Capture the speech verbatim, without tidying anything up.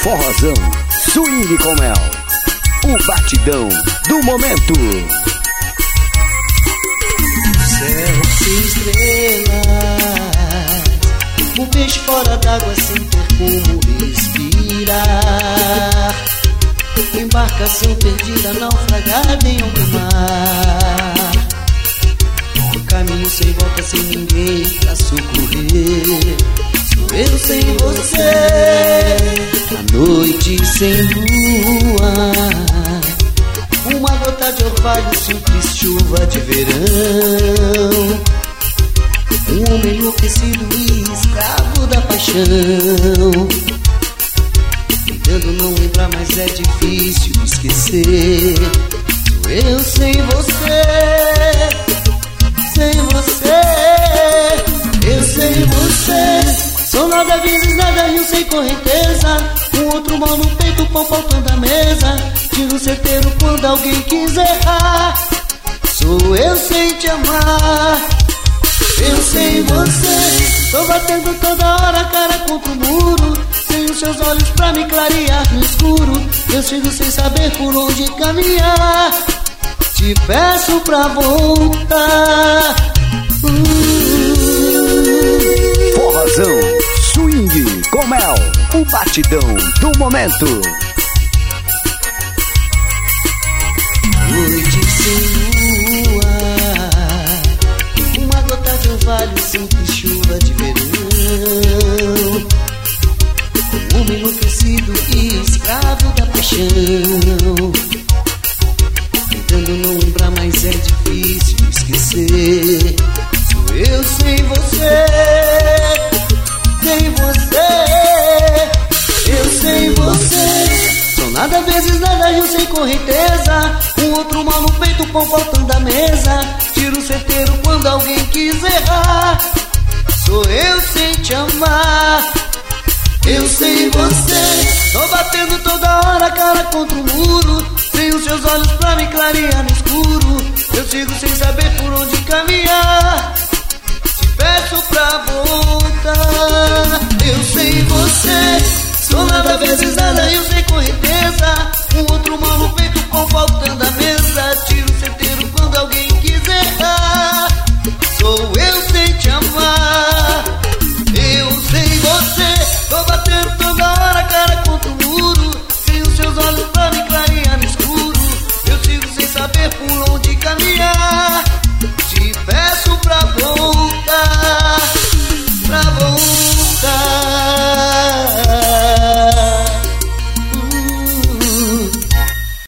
Forrozão, swing com mel, o batidão do momento. Céu sem estrelas, um peixe fora d'água sem ter como respirar. Embarcação perdida, naufragada em alto mar. Caminho sem volta, sem ninguém pra socorrer. Sou eu sem você, a noite sem lua, uma gota de orvalho, simples chuva de verão. Um homem enlouquecido e escravo da paixão, tentando não lembrar, mas é difícil esquecer. Sou eu sem você, sem você, eu sem você. Sou nada vezes nada e um sem correnteza. Um outro mal no peito, pão faltando à mesa. Tiro certeiro quando alguém quiser errar. Sou eu sem te amar, eu sem você. Tô batendo toda hora a cara contra o muro, sem os seus olhos pra me clarear no escuro. Eu chego sem saber por onde caminhar. Te peço pra voltar. uh. Forrozão, swing com mel, o batidão do momento. Noite sem lua, uma gota de orvalho, simples chuva de verão. Um homem enlouquecido e escravo da paixão, tentando não lembrar, mas é difícil esquecer. Sou eu sem você, sem você, eu sem você. Sou nada vezes nada, eu sem correnteza. Um outro mal no peito, pão faltando à mesa. Tiro certeiro quando alguém quiser errar. Sou eu sem te amar, eu sem você. Tô batendo toda hora a cara contra o muro, sem os seus olhos pra me clarear no escuro. Eu sigo sem saber por onde caminhar. Te peço pra voltar.